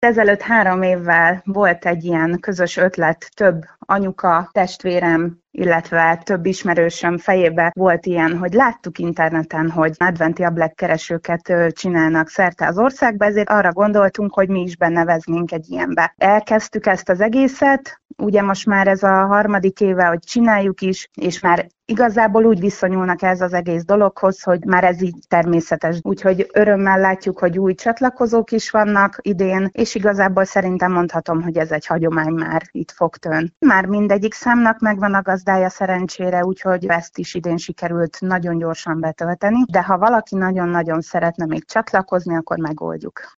Ezelőtt 3 évvel volt egy ilyen közös ötlet, több anyuka, testvérem, illetve több ismerősöm fejébe volt ilyen, hogy láttuk interneten, hogy adventi ablakkeresőket csinálnak szerte az országba, ezért arra gondoltunk, hogy mi is beneveznénk egy ilyenbe. Elkezdtük ezt az egészet, ugye most már ez a 3. éve, hogy csináljuk is, és már igazából úgy viszonyulnak ez az egész dologhoz, hogy már ez így természetes. Úgyhogy örömmel látjuk, hogy új csatlakozók is vannak idén, és igazából szerintem mondhatom, hogy ez egy hagyomány már itt Fogtön. Már mindegyik számnak megvan a gazdája szerencsére, úgyhogy ezt is idén sikerült nagyon gyorsan betölteni, de ha valaki nagyon-nagyon szeretne még csatlakozni, akkor megoldjuk.